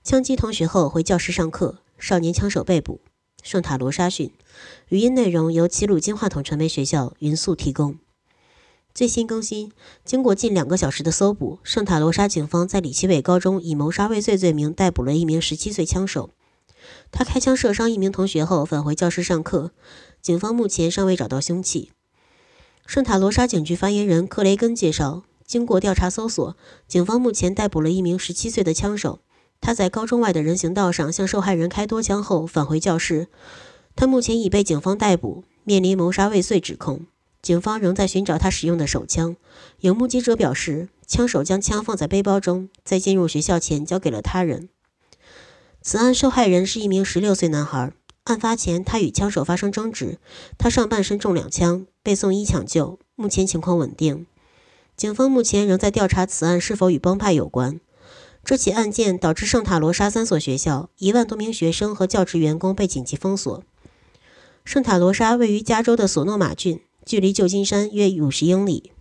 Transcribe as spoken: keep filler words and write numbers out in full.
枪击同学后回教室上课，少年枪手被捕。圣塔罗莎讯，语音内容由齐鲁金话筒传媒学校云速提供。最新更新，经过近两个小时的搜捕，圣塔罗莎警方在李奇伟高中以谋杀未遂罪名逮捕了一名十七岁枪手。他开枪射伤一名同学后返回教室上课，警方目前尚未找到凶器。圣塔罗莎警局发言人克雷根介绍，经过调查搜索，警方目前逮捕了一名十七岁的枪手。他在高中外的人行道上向受害人开多枪后返回教室，他目前已被警方逮捕，面临谋杀未遂指控。警方仍在寻找他使用的手枪。有目击者表示，枪手将枪放在背包中，在进入学校前交给了他人。此案受害人是一名十六岁男孩，案发前他与枪手发生争执，他上半身中两枪，被送医抢救，目前情况稳定。警方目前仍在调查此案是否与帮派有关。这起案件导致圣塔罗莎三所学校一万多名学生和教职员工被紧急封锁。圣塔罗莎位于加州的索诺马郡，距离旧金山约五十英里。